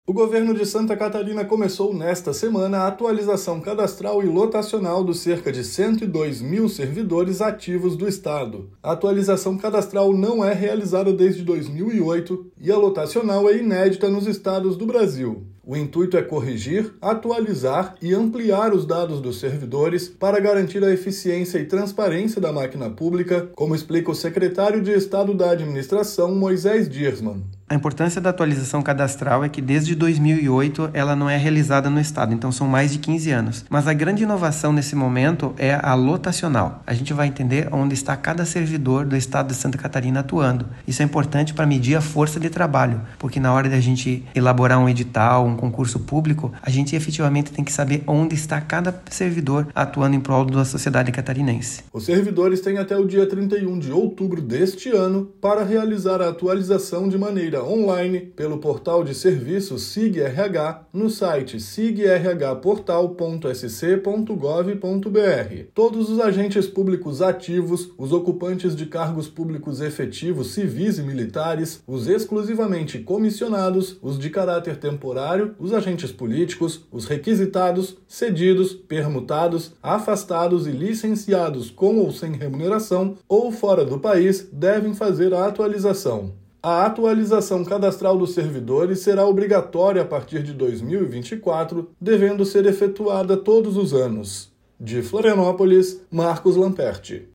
O governo de Santa Catarina começou nesta semana a atualização cadastral e lotacional dos cerca de 102 mil servidores ativos do estado. A atualização cadastral não é realizada desde 2008 e a lotacional é inédita nos estados do Brasil. O intuito é corrigir, atualizar e ampliar os dados dos servidores para garantir a eficiência e transparência da máquina pública, como explica o secretário de Estado da Administração, Moisés Dirsmann. A importância da atualização cadastral é que desde 2008 ela não é realizada no estado, então são mais de 15 anos. Mas a grande inovação nesse momento é a lotacional. A gente vai entender onde está cada servidor do estado de Santa Catarina atuando. Isso é importante para medir a força de trabalho, porque na hora de a gente elaborar um edital, um concurso público, a gente efetivamente tem que saber onde está cada servidor atuando em prol da sociedade catarinense. Os servidores têm até o dia 31 de outubro deste ano para realizar a atualização de maneira online pelo portal de serviços SIG-RH no site sigrhportal.sc.gov.br. Todos os agentes públicos ativos, os ocupantes de cargos públicos efetivos civis e militares, os exclusivamente comissionados, os de caráter temporário, os agentes políticos, os requisitados, cedidos, permutados, afastados e licenciados com ou sem remuneração ou fora do país devem fazer a atualização. A atualização cadastral dos servidores será obrigatória a partir de 2024, devendo ser efetuada todos os anos. De Florianópolis, Marcos Lamperti.